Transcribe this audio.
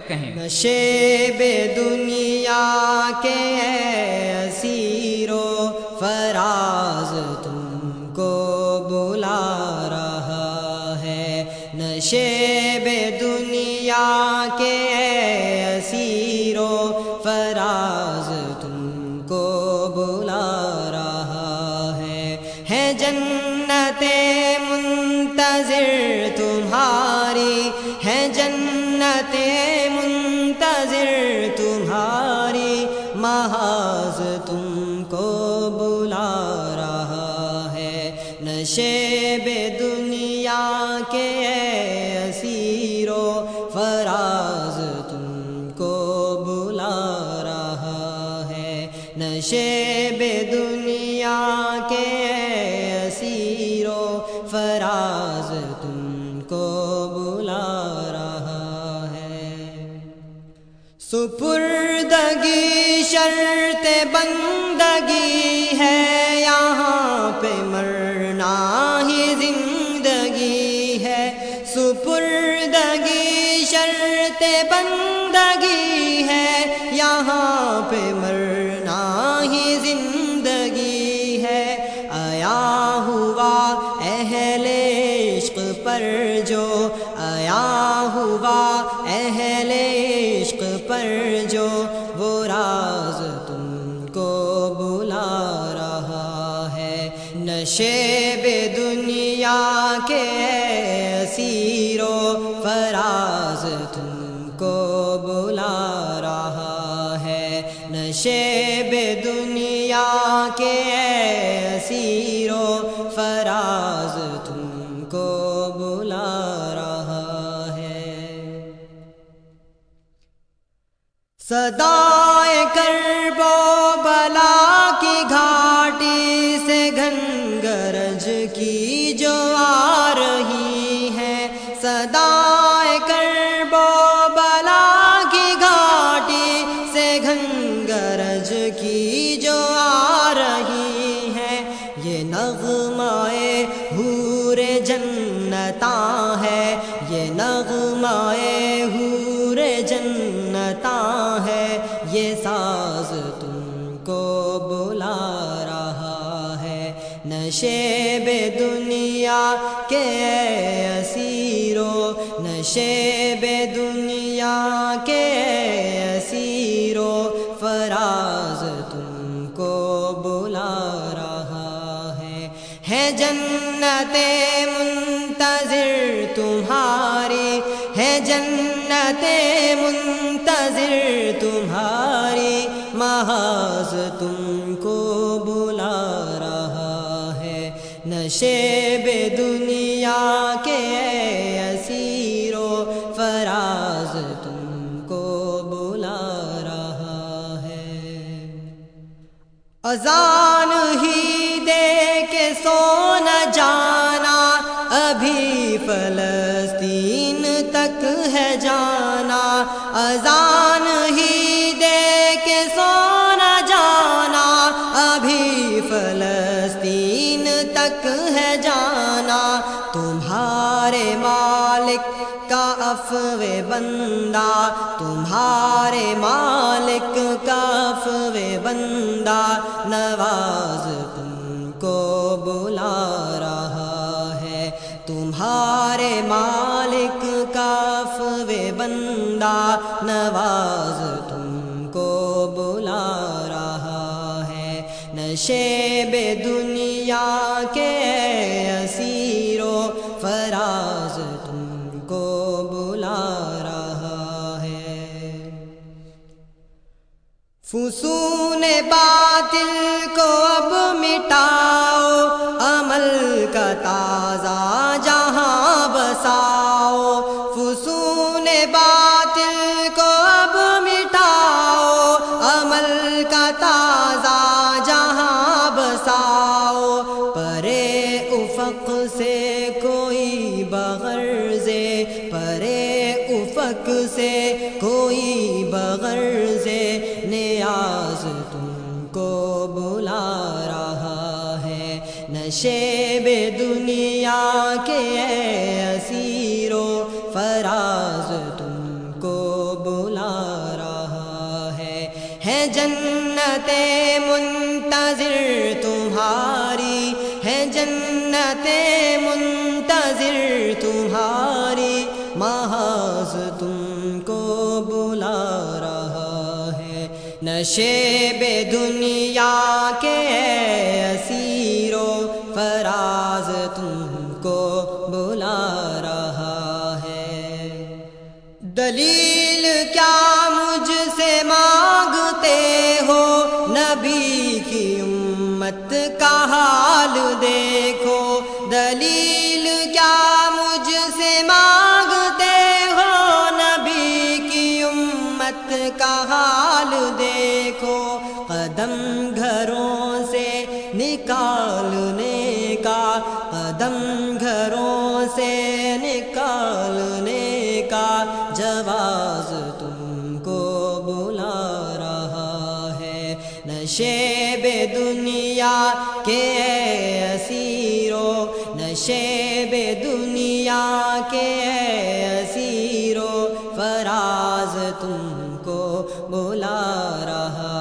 کہیں۔ نشے بے دنیا کے اسیر و فراز تم کو بلا رہا ہے، نشے بے دنیا کے اسیر و فراز تم کو بلا رہا ہے جنت منتظر تمہاری، ہے جنت منتظر تمہاری، محاذ تم کو بلا رہا ہے، نشے بے دنیا کے اسیر و فراز تم کو بلا رہا ہے، نشے بے دنیا کے اسیر و فراز تم کو بلا رہا ہے۔ سپردگی شرط بندگی ہے، یہاں پہ مرنا ہی زندگی ہے، سپردگی شرط بندگی ہے، یہاں پہ مرنا ہی زندگی ہے، آیا ہوا اہل عشق پر جو، آیا ہوا اہل عشق پر جو، وہ راز تم کو بلا رہا ہے، نشے بے دنیا کے اسیر و فراز تم کو بلا رہا ہے، نشے بے دنیا کے اسیر و فراز تم کو بلا رہا ہے۔ صدائے کرب و بلا کی گھاٹی سے گھن گرج کی جو آ رہی ہے، صدائے کرب و بلا کی گھاٹی سے گھن گرج کی جو آ رہی ہے، یہ نغمہ حور جنتاں ہے، یہ نغمہ حور جنتاں ہے، یہ ساز تم کو بلا رہا ہے، نشے بے دنیا کے اسیر و، نشے بے دنیا کے اسیر و فراز تم کو بلا رہا ہے جنت منتظر تمہاری، ہے جنت منتظر تمہاری، محاذ تم کو بلا رہا ہے، نشے بے دنیا کے اسیر و فراز تم کو بلا رہا ہے۔ اذان ہی دے کے سو نہ جانا، ابھی فلسطین تک ہے جانا، اذان ہی دے کے سو نہ جانا، ابھی فلسطین تک ہے جانا، تمہارے مالک کا عفو بندہ، تمہارے مالک کا عفو بندہ، نواز تم کو بلا رہا ہے، تمہارے مالک کا عفو بندہ، نواز تم کو بلا رہا ہے، نشے بے دنیا کے اسیر و فراز تم کو بلا رہا ہے۔ فسون باطل کو اب مٹاؤ، عمل کا تازہ جہاں بساؤ، فسون باطل کو اب مٹاؤ، عمل کا تازہ جہاں بساؤ، پرے افق سے کوئی بغرضے، پرے افق سے کوئی بغرضے، نیاز تم کو بلا رہا ہے، نشے بے دنیا کے اسیر و فراز تم کو بلا جنت منتظر تمہاری، ہے جنت منتظر تمہاری، محض تم کو بلا رہا ہے، نشیب دنیا کے اسیر و فراز تم کو بلا رہا ہے۔ دلیل کیا مجھ سے مانگتے ہو، نبی کی امت کا حال دیکھو، دلیل کیا مجھ سے مانگتے ہو، نبی کی امت کا حال دیکھو، قدم گھروں سے نکالنے کا، قدم گھروں سے نکالنے کا جواز تم کو بلا رہا ہے، نشیب دنیا کے اسیرو، نشیب دنیا کے اسیرو، فراز تم کو بلا رہا